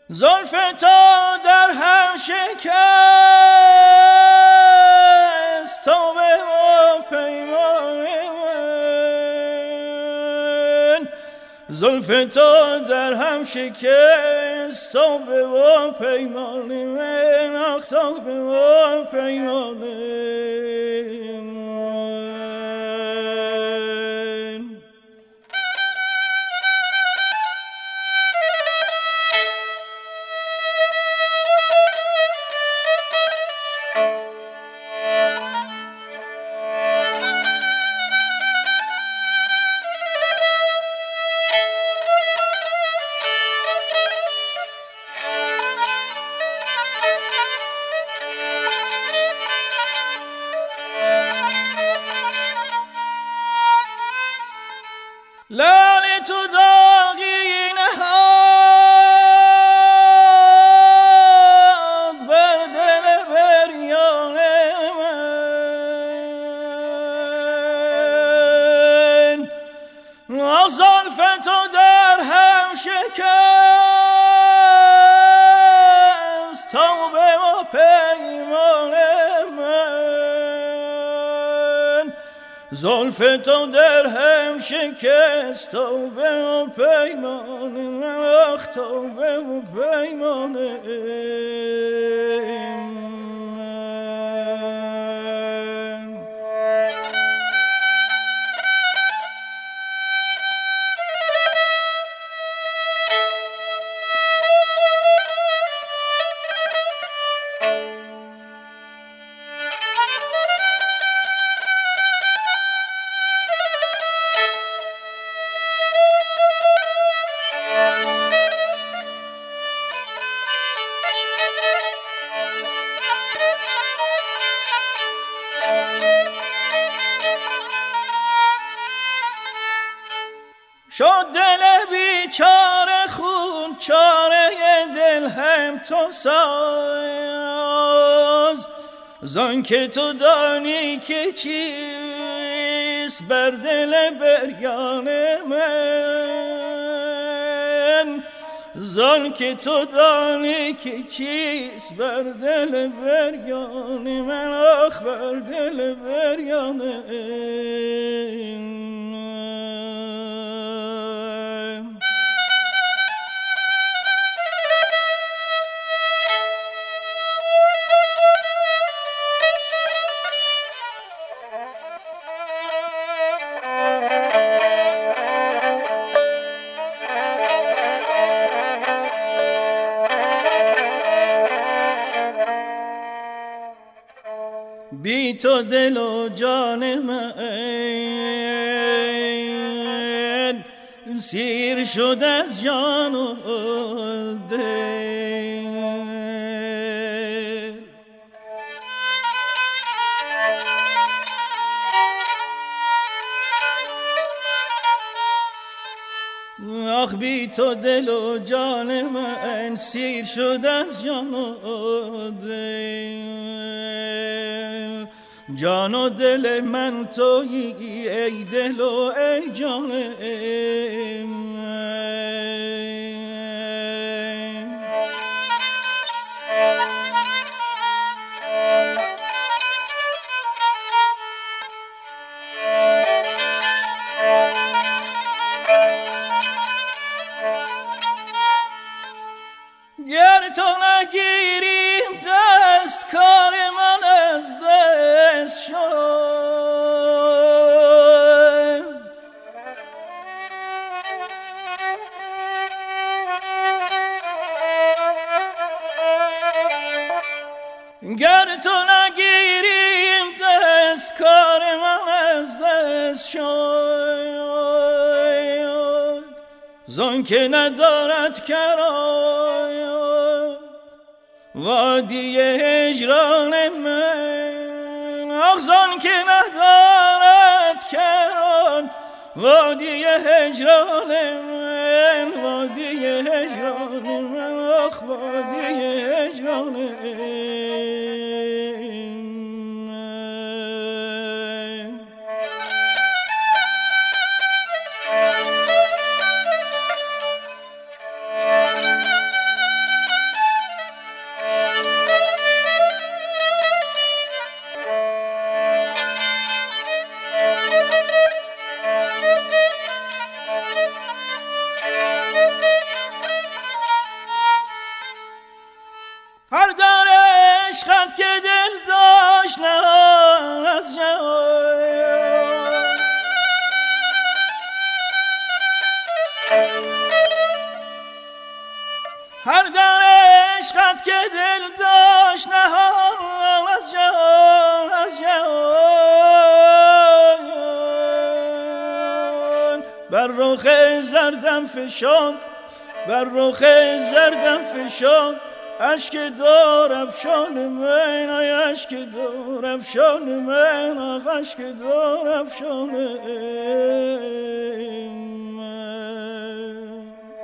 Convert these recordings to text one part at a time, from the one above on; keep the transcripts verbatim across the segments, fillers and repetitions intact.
زلف تو در هم شکست توبه و پیمان من، زلف تو در هم شکست توبه و پیمان من، آخ توبه و پیمان من. لعل تو داغی نهاد بر دل بریان من، آه زلف تو در هم شکست توبه و پیمان من، زلف تو در هم شکست توبه و پیمان من، آخ توبه و پیمان من. شد دل بیچاره خون چاره دل هم تو ساز، زان که تو دانی که چیست بر دل بریان من، زان که تو دانی که چیست بر دل بریان من، آخ بر دل بریان من. بی تو دل و جان من سیر شد از جان و دل، آخ بی تو دل و جان من سیر شد از جان و دل، جان و دل من تویی ای دل و ای جان من. گر تو نگیریم دست کار من از دست شد، گر تو نگیریم دست کار من از دست شد، زان که ندارد کران وادی هجران من، آخ زان که ندارد کران وادی هجران من، وادی هجران من، آخ وادی هجران من. هر در عشقت که دل داشت نهان از جهان از جهان بر رخ زردم فشاند بر رخ زردم فشاند اشک دار افشان من ای اشک دار افشان من آخ اشک دار افشان من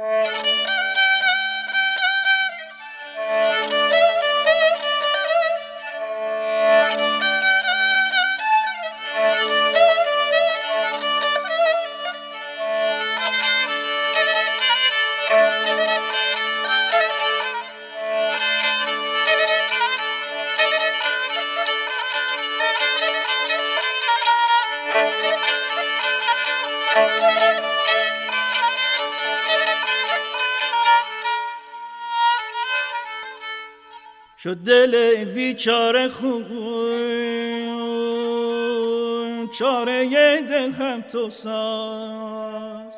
شد دل بیچاره خون چاره دل هم تو ساز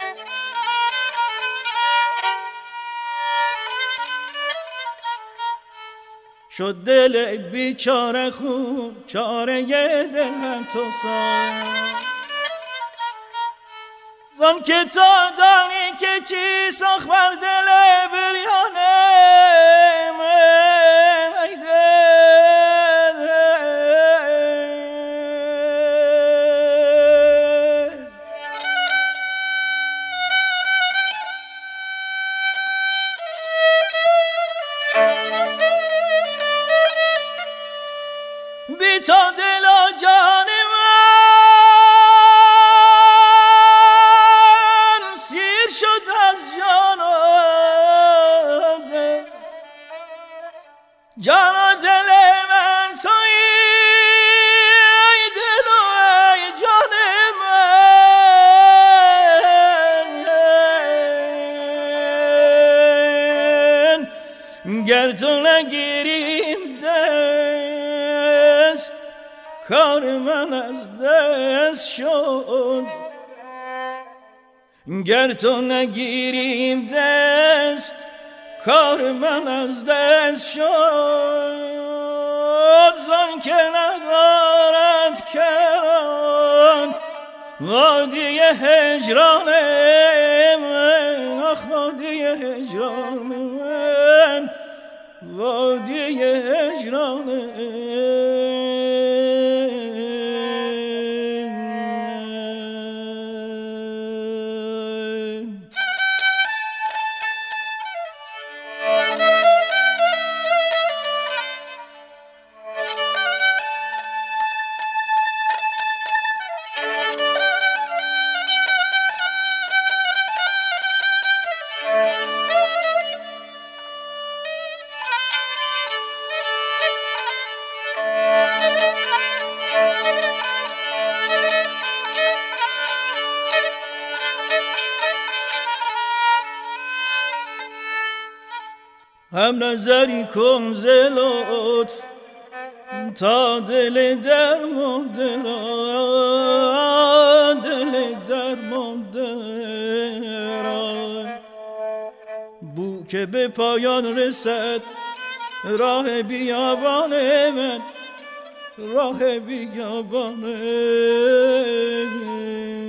شد دل بیچاره خون چاره دل هم تو ساز زن که تا دانی که چی ساخت بر دل بریانه بی تو دل و جان من سیر شد از جان و دل جان و دل من تویی ای دل و ای جان من گر تو نگیریم دست کار من از دست شد گر تو نگیریم دست کار من از دست شد زن که ندارد کران وادی هجران من آخ وادی هجران من وادی هجران من هم نظری کن ز لطف تا دل درمانده را دل درمانده را بو که به پایان رسد راه بیابان من راه بیابان من